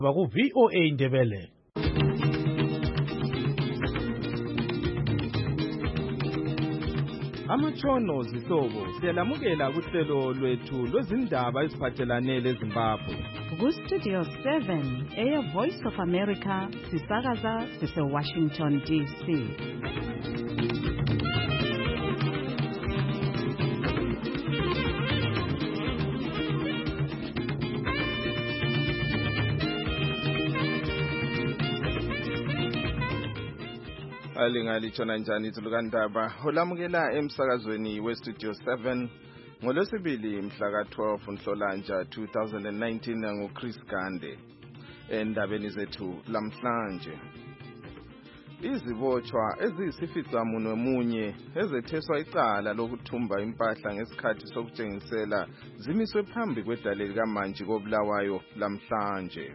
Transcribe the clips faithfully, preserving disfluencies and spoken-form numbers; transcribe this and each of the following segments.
Baku V O A Indebele. Amatshono zihlobo siyalamukela kuhlelo lwethu lwezindaba eziphathelane leZimbabwe. Ku Studio seven, Air Voice of America, sisakaza sise Washington D C. Alingalitshona njani izulukandaba olamukela emsakazweni we Studio seven ngolwesibili mhla ka twelve Nhlolanja two thousand nineteen nguChris Gande. Endabeni zethu lamhlanje, izibotshwa eziyisificamunwe munye ezetheswa icala lokuthumba impahla ngesikhathi sokutshengisela zimiswe phambi kwedale likaMantshi koBulawayo lamhlanje.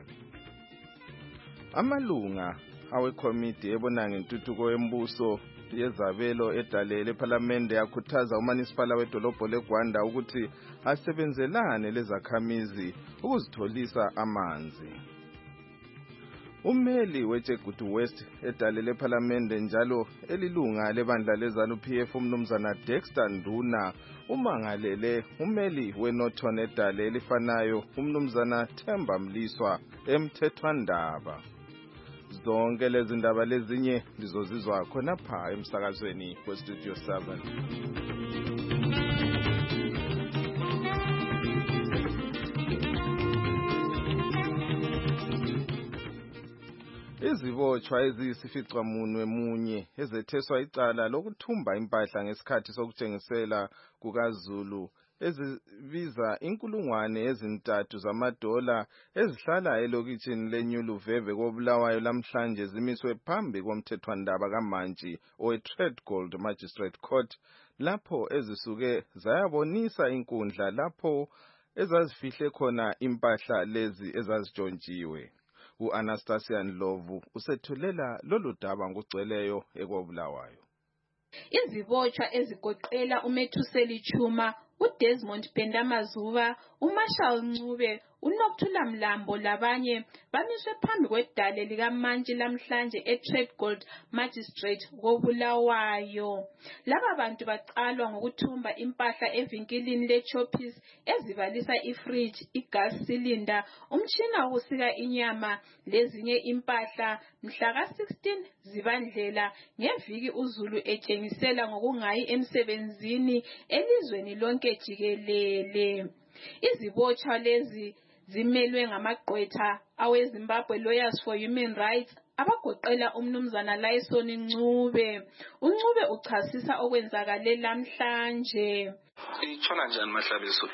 Amalunga awekomiti ebona ngentuthuko yembuso yezabelo edale lePhalamende yakhuthaza uMunicipal wedolobho leGwanda ukuthi asebenzelane lezakhamizi ukuzitholisa amanzi. Umeli weJegutu West edale lePhalamende njalo elilunga lebandla leZANU P F umnumzana Dexter Nduna umangalele umeli weNorthern edale elifanayo umnumzana Themba Mliswa emthethwandaba. Zonke lezi ndaba lezinye lizozizwa khonapha emsakazweni we Studio seven. Izibotshwa eziyisificamunwe munye ezetheswa icala lokuthumba impahla ngesikhathi sokutshengisela kukaZulu ezibiza inkulungwane ezintathu zamadola ezihlala elokitshini leNyuluveve koBulawayo lamhlanje zimiswe phambi komthethwandaba kaMantshi oweTradegold Magistrate Court lapho ezisuke zayabonisa inkundla lapho ezazifihle khona impahla lezi ezazitshontshiwe. U-Anastasia Ndlovu usethulela lolu daba ngugcweleyo ekoBulawayo. Izibotshwa ezigoqela uMethuseli Chuma, uDesmond Bendamazuba, uMarshall Ncube, uNokthula Mlambo labanye bamiswe phambi kwedale likaMantshi lamhlanje eTradegold Magistrate koBulawayo. Laba bantu baqalwa ngokuthumba impahla evinkilini leChoppies ezibalisa ifridge, igas cylinder, umtshina wokusika inyama lezinye impahla mhla ka sixteen Zibandlela ngeviki uZulu etshengisela ngokungayi emsebenzini elizweni lonke jikelele. Izibotshwa lezi zimelwe ngamagqwetha aweZimbabwe Lawyers for Human Rights abagoqela umnumzana Lyson Ncube. uNcube uchasisa okwenzakale lamhlanje. Itshona njani Mahlabiso?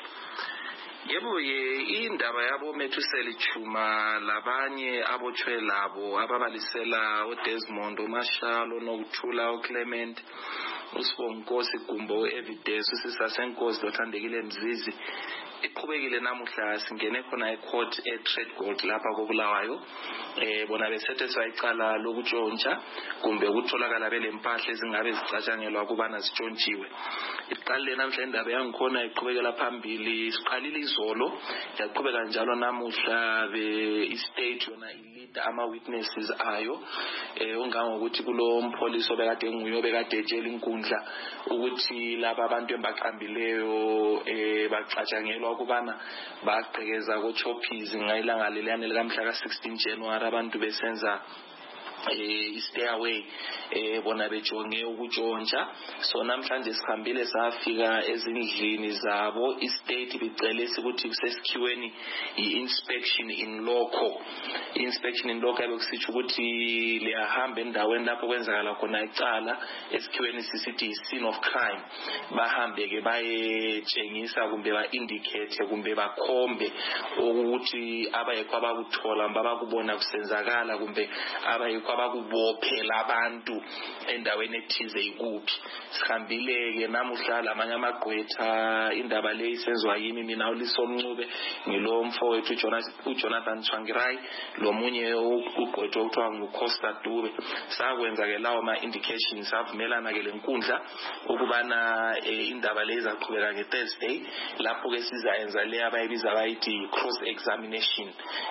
Yebo ye indaba yabo Methuseli Chuma labanye abotshwe labo ababalisela uDesmond, uMarshall, uNokthula, uClement, uSibonkosi Gumbo, Evidence, uSisasenkosi Dothandekile Mzizi iqhubekile namuhla singene khona ecourt eTradegold lapha koBulawayo. Eh bona besetheswa icala lokutshontsha kumbe ukutholakala belempahla ezingabe zicatshangelwa kubana zitshontshiwe. Iqale namhla indaba yangikhona iqhubekela phambili, siqalile izolo yaqhubeka njalo namuhla be istate yona ilead ama witnesses ayo eh ungangokuthi kulo mpolisi obekade nguye obekade etshela inkundla ukuthi laba abantu embaqambileyo eh bacatshangelwa ukubana baqhekeza koChoppies ngayilanga leliyane likamhla ka sixteen January abantu besenza eh stairway eh bona bejonge ukutshontsha. So namhlanje sikhambile safika ezindlini zabo, istate bicele ukuthi kusesikhiweni i-inspection in loco. Inspection in loco bekusitsho ukuthi liyahamba endaweni lapho kwenzakala khona icala esikhiweni sisithi scene of crime. Bahambe ke bayetshengisa kumbe ba-indicate kumbe bakhombe ukuthi abayekho abakuthola mbaba kubona kusenzakala kumbe abayekho abakubophela abantu endaweni ethize ikuphi. Sihambile ke namuhla lamanye amagqwetha indaba le isenzwa yimi mina uLisomncube ngilo mfowethu uJonathan Tsvangirai lomunye ugqwetha okuthiwa nguCosta Dube. Sakwenza ke lawo ma indications savumelana ke lenkundla ukubana indaba le izaqhubeka ngeThursday lapho ke sizayenza le abayibiza abayithi cross examination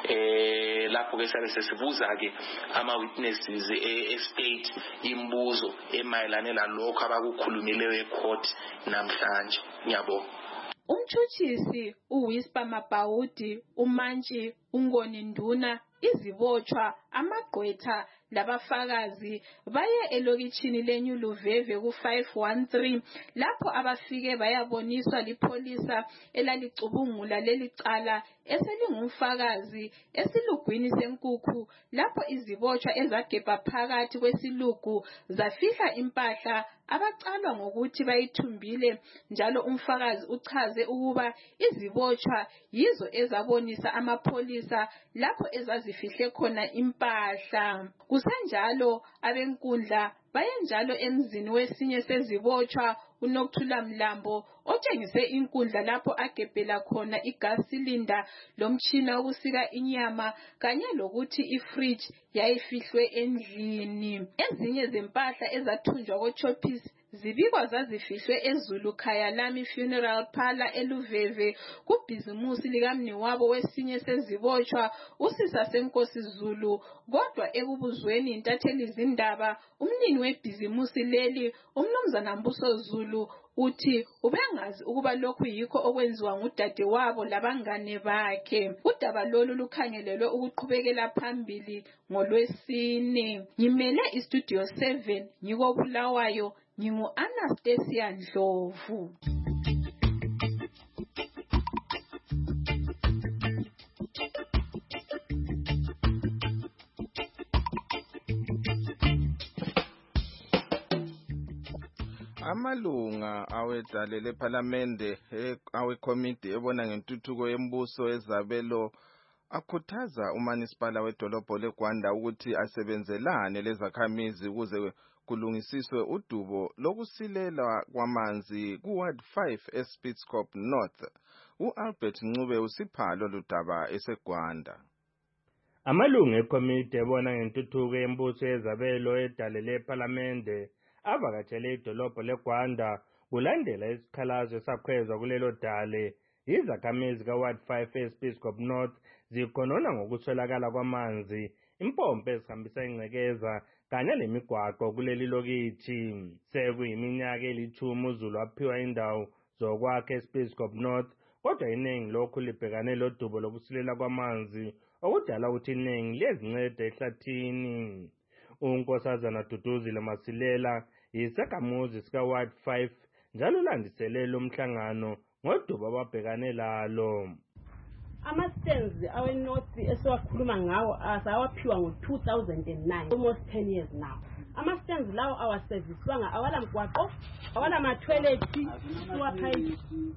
eh lapho ke sabe sesibuza ke ama witnesses e-state imbuzo emayelana lalokho abakukhulumileyo ecourt namhlanje. Ngiyabonga. Umthuthisi uWhisper Mabhaudi, uMantshi Ungoni Nduna, izibotshwa, amagqwetha labafakazi baye elokitshini leNyuluveve ku five one three lapho abafike bayaboniswa lipholisa elalicubungula lelicala eselingumfakazi esilugwini senkukhu lapho izibotshwa ezagebha phakathi kwesilugu zafihla impahla abacalwa ngokuthi bayithumbile, njalo umfakazi uchaze ukuba izibotshwa yizo ezabonisa amapholisa lapho ezazifihle khona impahla. Kusenjalo abenkundla bayenjalo emzini wesinye sezibotshwa uNokthula Mlambo otshengise inkundla lapho agebhela khona igas cylinder lomtshina wokusika inyama kanye lokuthi ifridge yayifihlwe endlini. Ezinye zempahla ezathunjwa koChoppis zibikwa zazifihlwe eZulu Khayalami Funeral Parlor eLuveve kubhizimusi likamnewabo wesinye sezibotshwa uSisa Senkosi Zulu. Kodwa ekubuzweni intatheli zindaba umnini webhizimusi leli uMnumzana Mbuso Zulu uthi ubengazi ukuba lokhu yikho okwenziwa ngudade wabo labangane bakhe. Udaba lolu lukhangelelwe ukuqhubekela phambili ngoLwesine. Ngimele iStudio seven ngiko Bulawayo, ngingu Anastasia Ndlovu. Amalunga awedale lePhalamende awekomiti ebona ngentuthuko yembuso ezabelo akhuthaza uManisipala wedolobho leGwanda ukuthi asebenzelane lezakhamizi ukuze kulungisiswe udubo lokusilela kwamanzi kuWard five eSpitzkop North. uAlbert Ncube usiphalo ludaba eseGwanda. Amalunga ekomiti ebona ngentuthuko yembuso ezabelo edale lePhalamende avakatshele idolobho leGwanda kulandela isikhalazo sakhwezwa kulelo dale. Izakhamizi kaWard five eSpitzkop North zikhonona ngokuswelakala kwamanzi, impompo ezihambisa ingcekeza kanye lemigwaqo kuleli lokithi. Sekuyiminyaka elithumi uZulu waphiwa indawo zokwakha eSpitzkop North, kodwa iningi lokhu libhekane lodubo lokusilela kwamanzi okudala ukuthi iningi lezincede ehlathini. uNkosazana Duduzile Masilela yisakhamuzi sikaWard five njalo ulandiselele umhlangano ngodubo ababhekane lalo. Ama-stands awe-North esiwakhuluma ngawo asawaphiwa ngo-two thousand nine, almost ten years now. Ama-stands lawo awaserviswanga, awala mgwaqo, awala mathoyilethi, siwaphayithi,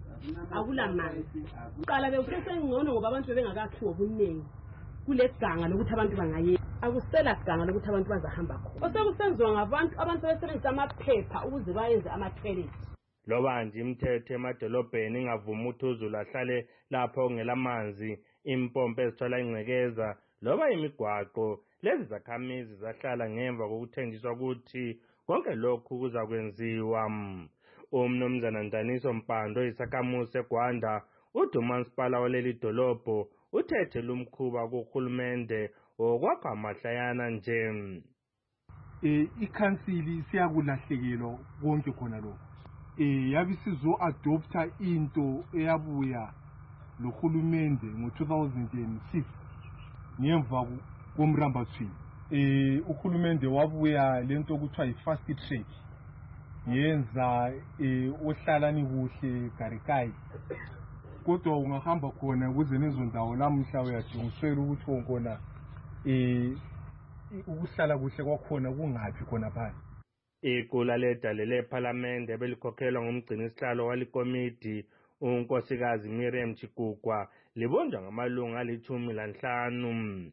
akula manzi. Qala bewusesengcono ngoba abantu bebengakakhi ngobuningi kule ganga lokuthi abantu bangaye. Akusela ganga lokuthi abantu bazahamba khona. Osekusenziwa ngabantu abantu besebenzisa amaphepha ukuze bayenze amathoyilethi. Loba nje imithetho emadolobheni ingavuma ukuthi uZulu ahlale lapho ngelamanzi, impompo ezithola ingcekeza loba imigwaqo, lezi zakhamizi zahlala ngemva kokuthenjiswa ukuthi konke lokhu kuzakwenziwa. uMnumzana Ndaniso Mpando oyisakhamuzi seGwanda uthi uManisipala waleli dolobho uthethe lumkhuba kuhulumende okwakha amahlayana nje. Eh ikhansili siyakulahlekelwa konke khona lokho. Eh yabisizo adopta into eyabuya lohulumende ngo two thousand six ngemva komrambathweni. Eh uhulumende wabuya lento okuthiwa ifast track yenza eh ohlalani kuhle Garikai. Kodwa ungahamba khona kuze nezondawo lamhla uyadingisela ukuthi wongona eh ukuhlala kuhle kwakhona kungathi khona phansi. Igula ledale lePhalamende belikhokhelwa ngumgcini sihlalo walikomiti uNkosikazi Miriam Chikukwa libonjwa ngamalunga alithumi lanhlanu.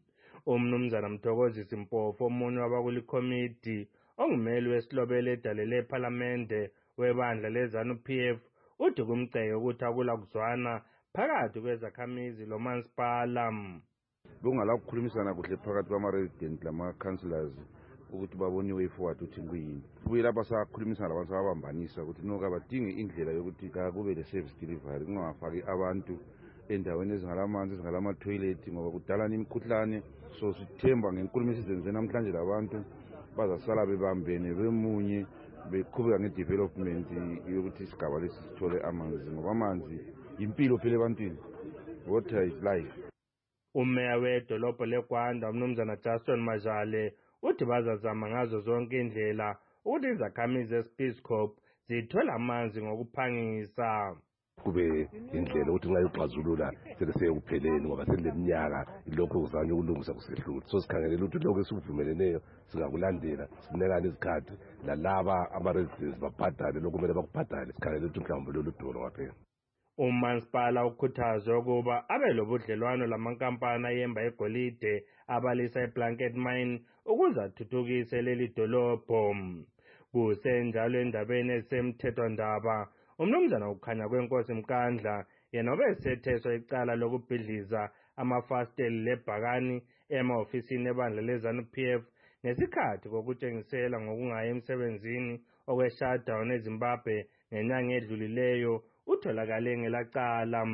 Umnumzana Mthokozisi Mpofu omunye wabakulikomiti ongumeli wesilobelo edalele ephalamende webandla leZANU-P F uthi kumceke ukuthi akula kuzwana phakathi kwezakhamizi lomasipala. Bengala ukukhulumisana kuhle phakathi kwama-resident lama-councillors ukuthi babone way forward ukuthi kuyini. Kubuye lapha sakhulumisana labantu sababambanisa ukuthi noka badinge indlela yokuthi kube le-service delivery kungafaki abantu endaweni ezingalamanzi ezingalama-toilet ngoba kudalana imikhuhlane. So sithemba ngenkulumo esizenze namhlanje labantu bazasala bebambene bemunye beqhubeka nge-development yokuthi isigaba lesi sithole amanzi ngoba amanzi impilo phela ebantwini. Water is life. Umeya wedolobho leGwanda umnumzana Justin Majale uthi bazazama ngazo zonke indlela ukuthi izakhamizi eSpeedcorp zithola amanzi ngokuphangisa. Kube indlela ukuthi nxa ixazulula sekuseyekupheleni ngoba seleminyaka lokho kuzanywa ukulungisa kusehlula. So sikhangelela ukuthi lokho esikuvumeleleyo singakulandela sinekane izikhathi lalaba ama-residents babhadale lokhu kumele bakubhadale. Sikhangelela ukuthi mhlawumbe lolu duro waphela. Umasipala ukhuthazwe ukuba abe lobudlelwano lamankampani ayemba egolide abalisa eBlanket Mine ukuze athuthukise leli dolobho. Kusenjalo endabeni ezisemthethwandaba umnumzana ukhanya kwenkosi Mkandla yena obesetheswa icala lokubhidliza amafasteli lebhakani ema-ofisini ebandla leZANU-P F ngesikhathi kokutshengisela ngokungayi emsebenzini okwe-shutdown eZimbabwe ngenyanga edlulileyo utholakale ngelacala.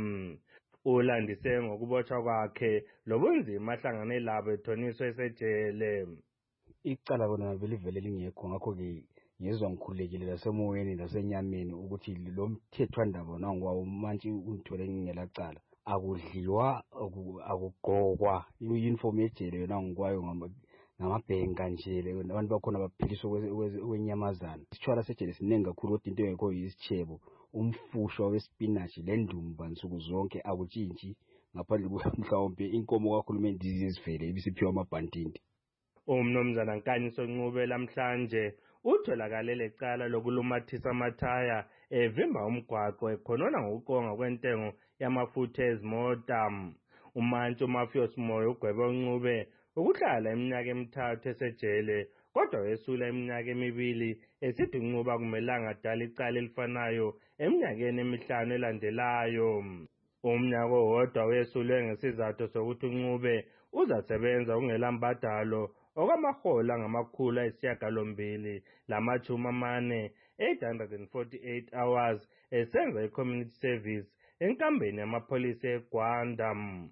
Ulandise ngokubotshwa kwakhe lobunzima ahlangane labo ethoniswa esejele. Icala bona belivele lingekho ngakho-ke ngizwa ngikhululekile lasemoyeni lasenyameni ukuthi lo mthethwandaba nangwawo manje ungithole ngingelacala. Akudliwa akugqokwa i-uniform yejele yona ngikwayo ngamabhenka nje abantu bakhona baphiliswa kwenyamazana. Isitshwala sejele siningi kakhulu kodwa into engekho yisitshebo umfusha wespinashi lendumba nsuku zonke akutshintshi ngaphandle mhlawumbe inkomo kahulumeni zizivele ibisiphiwa amabhantindi. Umnumzana Nkanyiso Ncube lamhlanje utholakale lecala lokulumathisa amathaya evimba umgwaqo ekhonona ngokuqonga kwentengo yamafutha ezimota. Umantshi uMafios Moyo ugwebe uNcube ukuhlala iminyaka emithathu esejele kodwa wesula iminyaka emibili esithi uNcube akumelanga adala icala elifanayo eminyakeni emihlanu elandelayo. Umnyaka owodwa wesulwe ngesizathu sokuthi uNcube uzasebenza kungelambadalo okwamahola angamakhulu ayisishiyagalombili lamashumi amane eight hundred forty-eight hours esenza i-community service enkambeni yamapholisa eGwanda.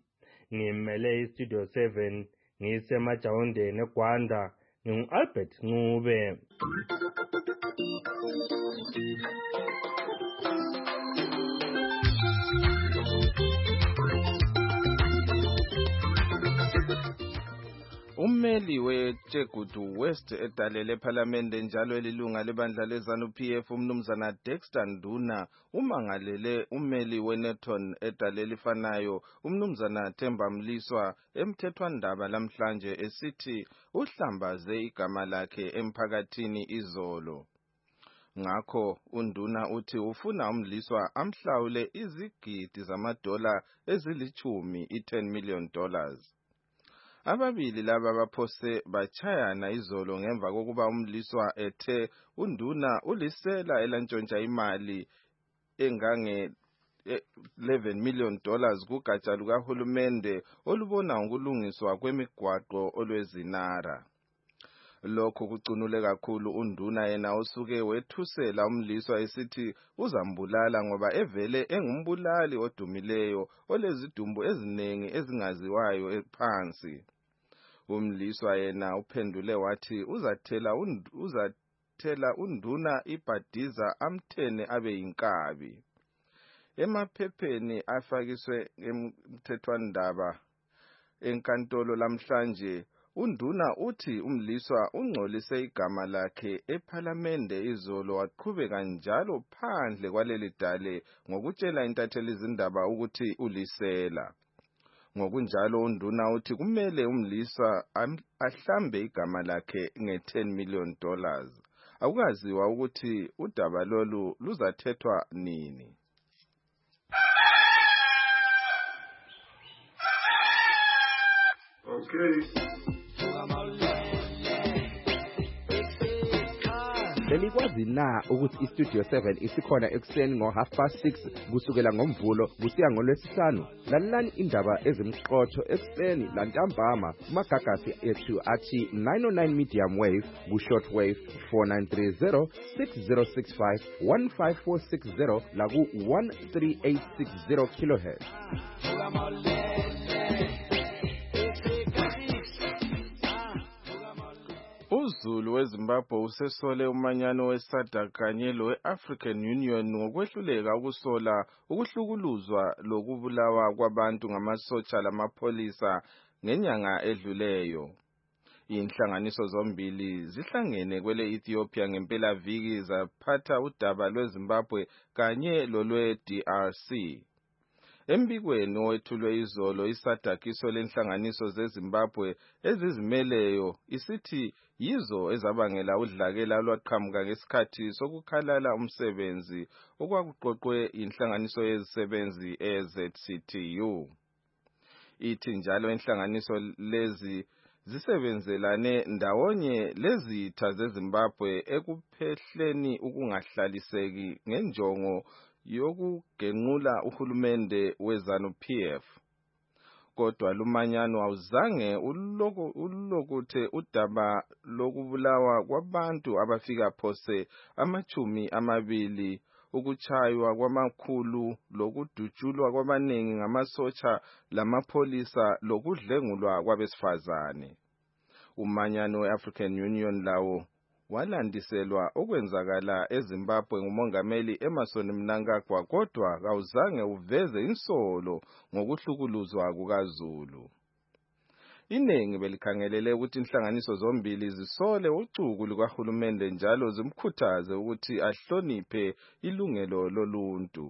Ngimele iStudio seven ngisemajawundeni eGwanda ngingu-Albert Ncube. Ummeli weThegudu West edalele ephalamende njalo elilunga lebandla leZANU-P F umnumzana Dexter Nduna umangalele ummeli weNorton edalele ifanayo umnumzana Themba Mliswa emthethwandaba lamhlanje esithi uhlambaze igama lakhe emphakathini izolo. Ngakho uNduna uthi ufuna uMliswa amhlawule izigidi zamadola ezilichumi i-ten million dollars. Ababili laba baphose bachayana izolo ngemva kokuba uMliswa ethe uNduna ulisela elantshontsha imali engange eleven million dollars kugatsha lukahulumende olubona ngokulungiswa kwemigwaqo olwezinara. Lokho kucunule kakhulu uNduna yena usuke wethusela uMliswa esithi uzambulala ngoba evele engumbulali odumileyo olezidumbu ezinengi ezingaziwayo ephansi. uMliswa yena uphendule wathi uzathela uzathela uNduna ibhadiza amthene abe yinkabi. Emaphepheni afakiswe emthethwandaba enkantolo lamhlanje uNduna uthi uMliswa ungcolise igama lakhe ephalamende izolo waqhubeka njalo phandle kwaleli dale ngokutshela intatheli izindaba ukuthi ulisela. Ngokunjalo uNduna uthi kumele uMliswa ahlambe igama lakhe nge-ten million dollars. Akukaziwa ukuthi udaba lolu luzathethwa nini. Belikwazi na ukuthi iStudio seven isikhona ekuseni ngo half past six kusukela ngomvulo kusiya ngolwesihlanu. Lalelani indaba ezimqotho ekuseni lantambama kumagagasi ethu athi nine oh nine medium wave ku short wave four nine three zero six zero six five one five four six zero la ku one three eight six zero kilohertz. uZulu weZimbabwe usesole umanyano weSADC kanye lowe-African Union ngokwehluleka ukusola ukuhlukuluzwa lokubulawa kwabantu ngamasotsha lamapholisa ngenyanga edluleyo. Inhlanganiso zombili zihlangene kwele Ethiopia ngempelaviki zaphatha udaba lweZimbabwe kanye lolwe-D R C. Embikweni owethulwe izolo iSADC isole inhlanganiso zeZimbabwe ezizimeleyo isithi yizo ezabangela udlakela olwaqhamuka ngesikhathi sokukhalala umsebenzi okwakuqoqwe inhlanganiso yezisebenzi e-Z C T U. Ithi njalo inhlanganiso lezi zisebenzelane ndawonye lezitha zeZimbabwe ekuphehleni ukungahlaliseki ngenjongo yokugenqula uhulumende weZanu P F. Kodwa lumanyano awuzange ulokuthe udaba lokubulawa kwabantu abafika phose amachumi amabili, ukuchaywa kwamakhulu, lokudutshulwa kwabaningi ngamasotsha lamapholisa, lokudlengulwa kwabesifazane. Umanyano we-African Union lawo walandiselwa okwenzakala eZimbabwe ngumongameli Emmerson Mnangagwa, kodwa kawuzange uveze insolo ngokuhlukuluzwa kukaZulu. Iningi belikhangelele ukuthi inhlanganiso zombili zisole ucuku lukahulumende njalo zimkhuthaze ukuthi ahloniphe ilungelo loluntu.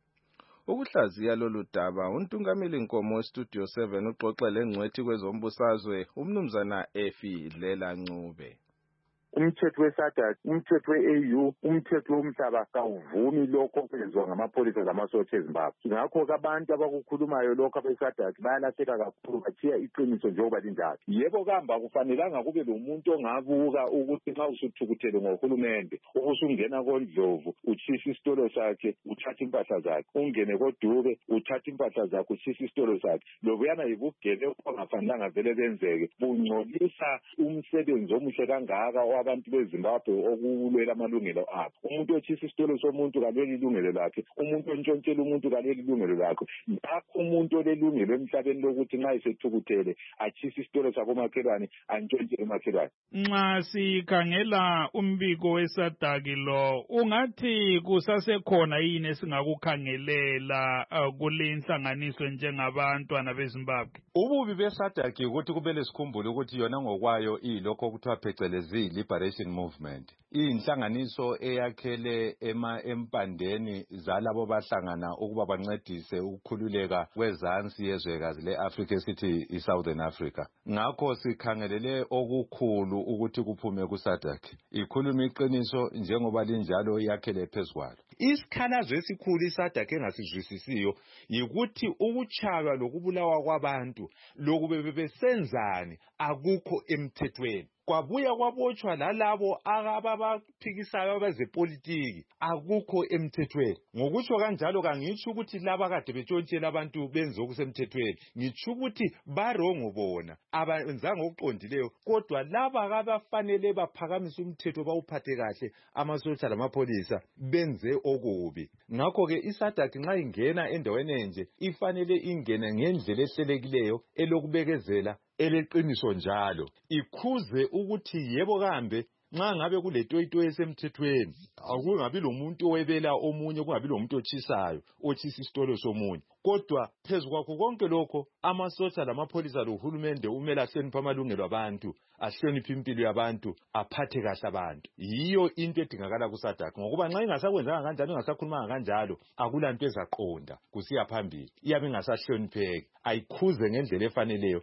Ukuhlaziya lolu daba uNtungameli Nkomo weStudio seven uxoxe lengcwethi kwezombusazwe umnumzana Efi Dlela Ncube. Umthetho weSADC, umthetho we-A U, umthetho womhlaba kawuvumi lokho okwenzwa ngamapholisa lamasotsha eZimbabwe. Ngakho abantu abakukhulumayo lokho abeSADC bayalahleka kakhulu, bathiya iqiniso njengoba linjalo. Yebo kamba kufanelanga kube lomuntu ongabuka ukuthi nxa usuthukuthele ngohulumende ubusungena koNdlovu utshisa isitolo sakhe uthatha impahla zakhe, ungene koDube uthatha impahla zakhe utshisa isitolo sakhe. Lobuyana yibugele okungafanelanga vele benzeke, bungcolisa umsebenzi omuhle kangaka abantu beZimbabwe okulwela amalungelo abo. Umuntu otshisa isitolo somuntu kalweli ilungelo lakhe, umuntu ontshontshela umuntu kalweli ilungelo lakhe. Ngakho umuntu olelungelo emhlabeni lokuthi nxa esethukuthele atshisa isitolo sakomakhelwane antshontshe emakhelwane. Nxa sikhangela umbiko weSADC lo, ungathi kusasekhona yini esingakukhangelela uh, kule inhlanganiso njengabantwana beZimbabwe? Ububi beSADC ukuthi kumele sikhumbule ukuthi yona ngokwayo ilokho okuthiwa phecelezi Liberation Movement. Inhlanganiso eyakhele ema empandeni zalabo bahlangana ukuba bancedise ukukhululeka kwezansi yezwekazi leAfrica esithi iSouthern Africa. Ngakho sikhangelele okukhulu ukuthi kuphume kuSADC. Ikhuluma iqiniso njengoba linjalo yakhele phezulu. Isikhalazo esikhulu iSADC engasizwisisiyo yikuthi ukuchaywa lokubulawa kwabantu lokube bebesenzani akukho emthethweni. Kwabuya kwabotshwa lalabo ababaphikisayo abezepolitiki akukho emthethweni. Ngokutsho kanjalo kangitsho ukuthi laba kade betshontshelwa abantu benze okusemthethweni, ngitsho ukuthi barongo bona abenzanga okuqondileyo, kodwa laba abafanele baphakamise umthetho bawuphathe kahle amasotsha lamapholisa benze okubi. Ngakho ke iSADC nxa ingena endaweni enje ifanele ingene ngendlela ehlelekileyo elokubekezela eleqiniso njalo, ikhuze ukuthi yebo kambe nxa ngabe kuletoyito esemthethweni akungabi lomuntu owebela omunye, kungabi lomuntu otshisayo otshisa isitolo somunye. Kodwa phezu kwakho konke lokho amasotsha lamapholisa lohulumende umele ahloniphe amalungelo abantu, ahloniphe impilo yabantu, aphathe kahle abantu. Yiyo into edingakala kuSADC, ngokuba nxa ingasakwenzanga kanjalo, ingasakhulumanga kanjalo, akulanto ezaqonda kusiya phambili, iyabe ingasahlonipheki, ayikhuze ngendlela efaneleyo.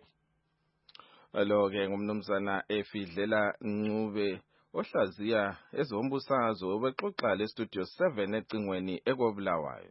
Alo-ke ngumnumzana Efi Dlela Ncube ohlaziya ezombusazwe obexoxa leStudio seven ecingweni ekobulawayo.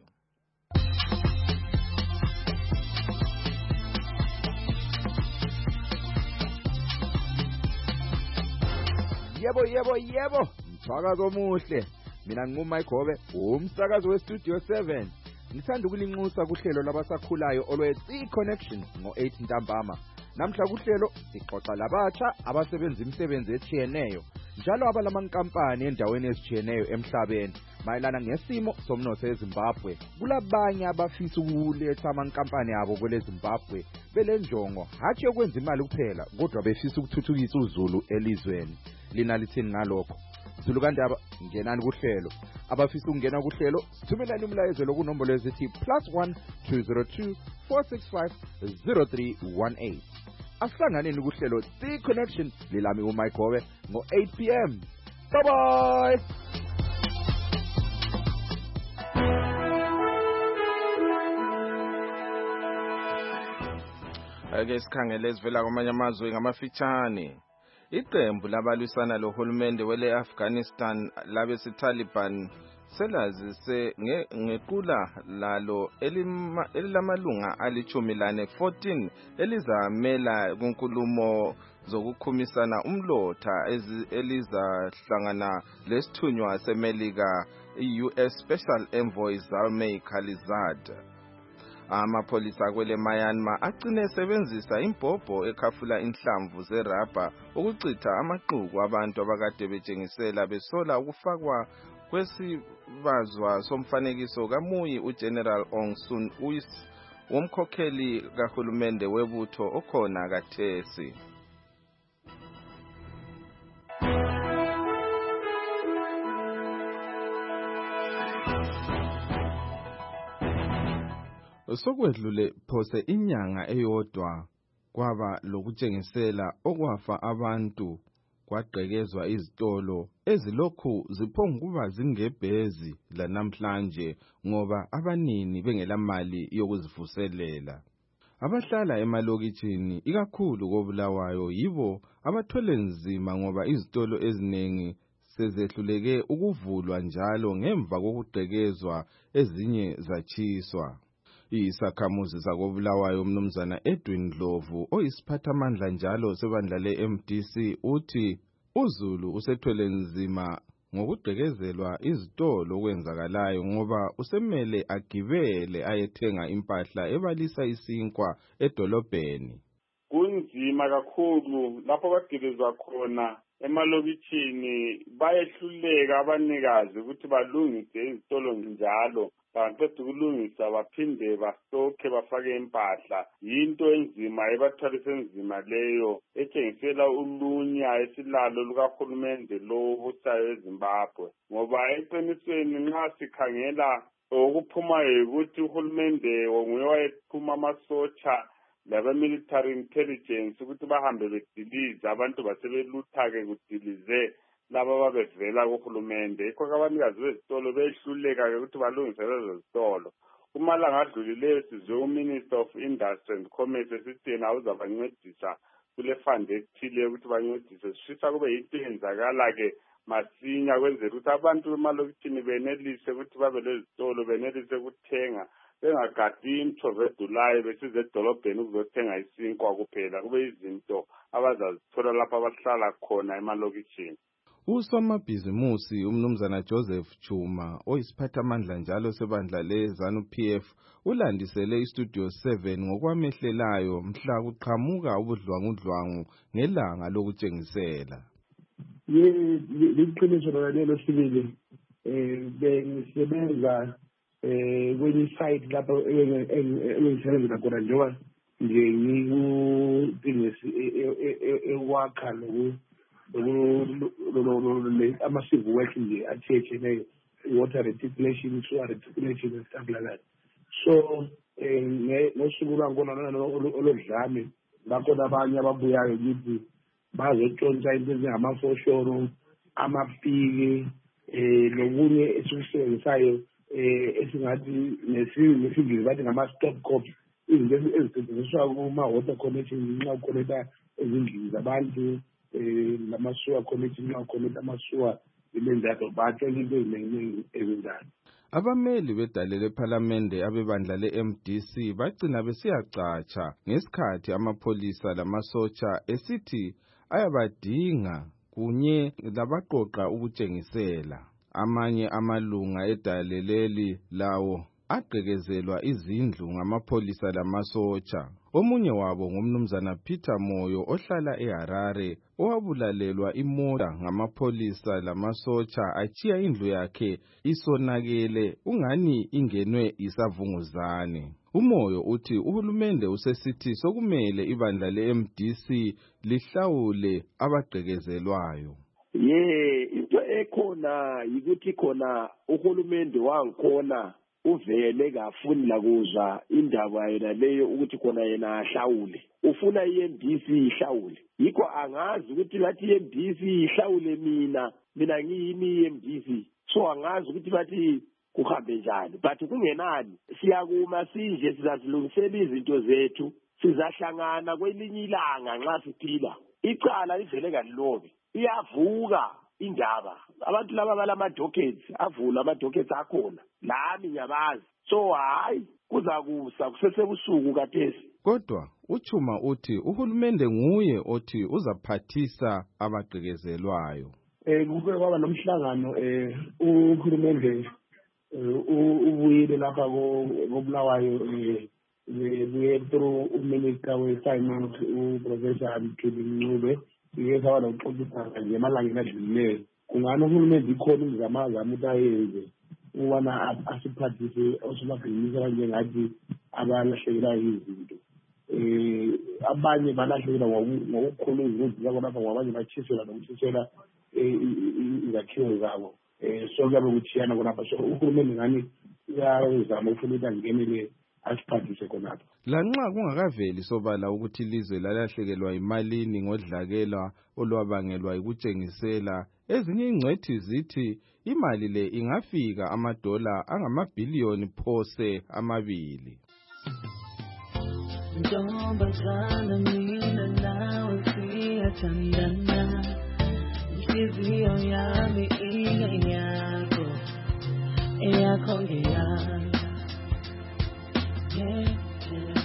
Yebo yebo yebo, msakazo omuhle. Mina nginguMike Gobe, umsakazo weStudio seven. Ngithanda ukulinxusa kuhlelo labasakhulayo olwethi Connection ngo eight ntambama. Namhla kuhlelo sixoxa labatsha abasebenza imisebenzi etshiyeneyo, njalo abalamankampani endaweni ezitshiyeneyo emhlabeni mayelana ngesimo somnotho eZimbabwe. Kulabanye abafisa ukuletha amankampani abo kwele Zimbabwe belenjongo hathi ukwenza imali kuphela, kodwa befisa ukuthuthukisa uZulu elizweni. Lina lithini ngalokho? Zulu kandaba ngenani kuhlelo. Abafisa ukungena kuhlelo sithumelani umlayezo lokunombolo ezithi plus one two zero two four six five zero three one eight. Asihlanganeni kuhlelo The Connection. Lilami uMike Gobe ngo eight p m. Bye bye. Ake sikhangele ezivela kwamanye amazwe ngamafitshane. Iqembu labalwisana lohulumende wele Afghanistan labesi-Taliban selazise ngequla lalo elilamalunga alichumi lane fourteen elizamela kunkulumo zokukhumisana umlotha elizahlangana lesithunywa seMelika i-U S Special Envoy Zalmay Khalilzad. Amapolisa kwele Myanmar agcine sebenzisa imbhobho ekhafula inhlamvu zerabha ukucitha amaqhuku abantu abakade betshengisela besola ukufakwa kwesibazwa somfanekiso kaMuyi uGeneral Aung San Suu Kyi womkhokheli kahulumende webutho okhona kathesi. Sokwedlule phose inyanga eyodwa kwaba lokutshengisela okwafa abantu kwagqekezwa izitolo ezilokhu ziphonguba zingebhezi lanamhlanje ngoba abanini bengelamali yokuzivuselela. Abahlala emalokitshini ikakhulu koBulawayo yibo abathwele nzima ngoba izitolo eziningi sezehluleke ukuvulwa njalo ngemva kokugqekezwa ezinye zachiswa. Isakhamuzi sakoBulawayo umnumzana Edwin Dlovu oyisiphathamandla njalo sebandla le-M D C uthi uZulu usethwele nzima ngokugqekezelwa izitolo okwenzakalayo ngoba usemele agibele ayethenga impahla ebalisa isinkwa edolobheni. Kunzima kakhulu lapho bagibezwa khona emalokitshini, bayehluleka abanikazi ukuthi balungise izitolo njalo. Baqeda ukulungisa baphinde bastokhe bafake impahla. Yinto enzima ebathwalisa enzima leyo etshengisela ulunya esilalo lukahulumende lo obusayo eZimbabwe, ngoba eqinisweni nxa sikhangela okuphumayo ukuthi uhulumende nguye wayephuma amasotsha labe-military intelligence ukuthi bahambe bedilize abantu basebelutha-ke kudilize laba babevela kuhulumende. Yikho abanikazi bezitolo behluleka-ke ukuthi balungise lezo zitolo. Kumalanga adlulileyo sizwe uMinister of Industry and Commerce esithi yena uzabancedisa kule fund ethile ukuthi bancedise. Sifisa kube yinto eyenzakala-ke masinya kwenzela ukuthi abantu bemalokitshini benelise ukuthi babe lezitolo, benelise ukuthenga, bengagadi imthove edulayo besize edolobheni ukuzothenga isinkwa kuphela, kube izinto abazazithola lapho abahlala khona emalokitshini. Usomabhizimusi umnumzana Joseph Chuma oyisiphathamandla njalo sebandla leZanu P F ulandisele iStudio seven ngokwamehlelayo mhla kuqhamuka ubudlwangudlwangu ngelanga lokutshengisela. Liqiniso lelo sibili eh bengisebenza eh kwenye site lapho engisebenza khona njengoba nje ngikuthingisi ewakha lo ama-civil work nje athethene water reticulation, sewer reticulation and stuff like that. So ngosuku lwangona olodlame bakhona abanye ababuyayo kithi bazotshontsha into ezingamafoshoro, amapiki, um nokunye esikusebenzisayo um esingathi nesingisi bathi ngama-stop cops, izinto ezisetshenziswa kuma-water connection nxa ukhonekta ezindlini zabantu, um lama-sewer connection nxa ukhonekta ama-sewer ilenzato batshontsha into eziningi ezinjalo. Abameli bedale lephalamende abebandla le-M D C bagcina besiyacatsha ngesikhathi amapolisa lamasotsha esithi ayabadinga kunye labaqoqa ukutshengisela. Amanye amalunga edaleleli lawo agqekezelwa izindlu ngamapholisa lamasotsha. Omunye wabo ngumnumzana Peter Moyo ohlala eHarare owabulalelwa imota ngamapholisa lamasotsha achiya indlu yakhe isonakele ungani ingenwe isavunguzane. Umoyo uthi uhulumende usesithi sokumele ibandla le-M D C lihlawule abagqekezelwayo. Ye into ekhona yikuthi khona uhulumende wangikhona uvele kafuni lakuzwa indaba yena leyo ukuthi khona yena ahlawule. Ufuna i-M D C ihlawule. Yikho angazi ukuthi bathi i-M D C ihlawule mina mina ngiyimi i-M D C. So angazi ukuthi bathi kuhambe njani. But kungenani siyakuma sinje sizazilungisela izinto zethu sizahlangana kwelinye ilanga nxa siphila. Icala livele kalilobe. Iyavuka indaba. Abantu laba balama dockets avula ama dockets akhona. Lami ngiyabazi. So hayi kuzakusa kusesebusuku kathesi. Kodwa uChuma uthi uhulumende nguye othi uzaphathisa abagqekezelwayo. Eh kube kwaba nomhlangano eh uhulumende ubuyile lapha koBulawayo eh we through uminister we-finance uprofessor Mkhili Ncube siye sawa nokuxoxisana nje emalangeni adlulileyo. Kungani uhulumende ikhona imizamo zama ukuthi ayenze ubana asiphathise osomabhizinisi abanjengathi abalahlekelwa izinto. Eh abanye balahlekelwa ngokukhulu izinto zabo lapha ngabanye bachisela nokuchisela izakhiwo zabo. Eh so kuyabe kuthiyana khonapha so uhulumende ngani uyazama ufuna ukuthi angenele asiphathise khonapha. Lanxa kungakaveli sobala ukuthi ilizwe lalahlekelwa imalini ngodlakela olwabangelwa ukutshengisela, ezinye ingcwethi zithi imali le ingafika amadola angamabhiliyoni phose amabili. Ntombazana mina nawe siyathandana, inhliziyo yami ingeyakho, eyakho ngeyami. Yeah, yeah.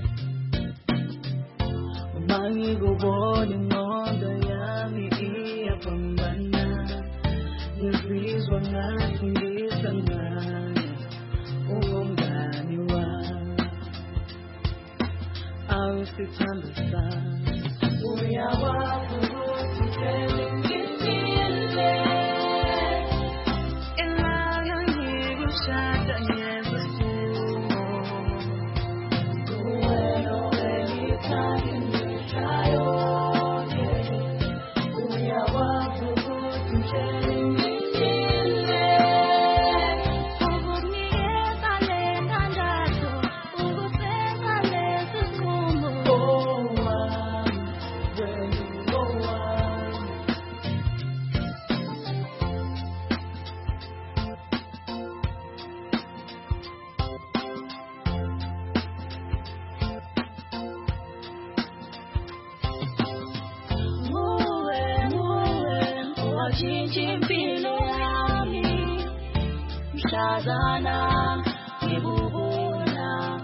Mangikubona ingqondo yami iyapambana, ngizizwa ngathi ngisangane, ungumngani wami. Awusithandisana, uyakwazi ukuthi sengingiyele, elanga ngikushada ngebusuku, kuwena welithanda imihla yonke, uyakwazi ukuthi sengingiyele, ukukunikeza le ndandatho, ukusenza lesi sinqumo. Oh wami, wena oh wami. Nguwe, nguwe, owashintsha impilo yami, mhlazana ngikubona.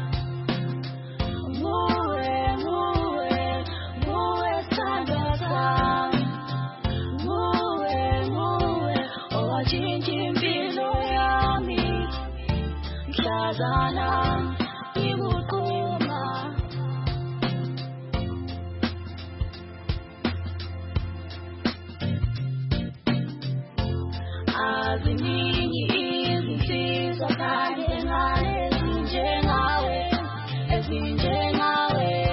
Nguwe, nguwe, nguwe sithandwa sami, nguwe, nguwe, owashintsha impilo yami, mhlazana ngikuquma. Aziningi izinsizwa kanye ngane ezinjengawe, ezinjengawe.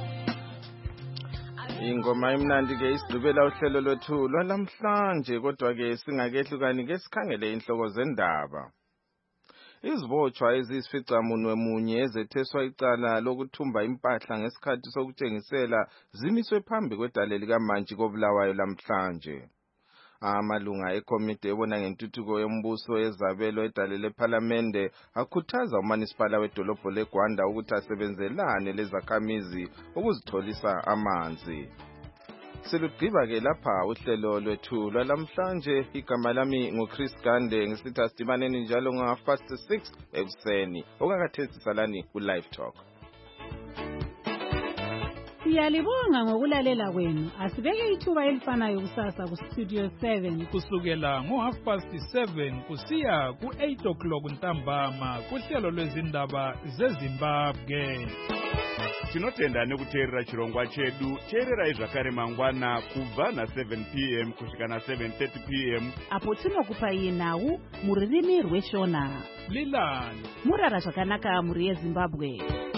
Ingoma imnandi ke isigqibela uhlelo lwethu lwalamhlanje, kodwa ke singakehlukani ke sikhangele inhloko zendaba. Izibotshwa eziyisificamunwe munye ezetheswa icala lokuthumba impahla ngesikhathi sokutshengisela zimiswe phambi kwedale likaMantshi koBulawayo lamhlanje. Amalunga ekomiti ebona ngentuthuko yombuso ezabelo edale lephalamende akhuthaza umanisipala wedolobho leGwanda ukuthi asebenzelane lezakhamizi ukuzitholisa amanzi. Silugqiba ke lapha uhlelo lwethu lwalamhlanje. Igama lami nguChris Gande, ngisithi asidibaneni njalo nga past six ekuseni. Okakathesi salani ku Live Talk. Siyalibonga ngokulalela kwenu. Asibeke ithuba elifanayo kusasa ku Studio seven kusukela ngo half past seven kusiya ku eight o'clock ntambama kuhlelo lwezindaba zeZimbabwe. Tinotenda nekuteerera chirongwa chedu. Teererai zvakare mangwana kubva na seven p m kusvika na seven thirty p m apo tinokupai nhau mururimi rweshona. Lilani murara zvakanaka muri yeZimbabwe.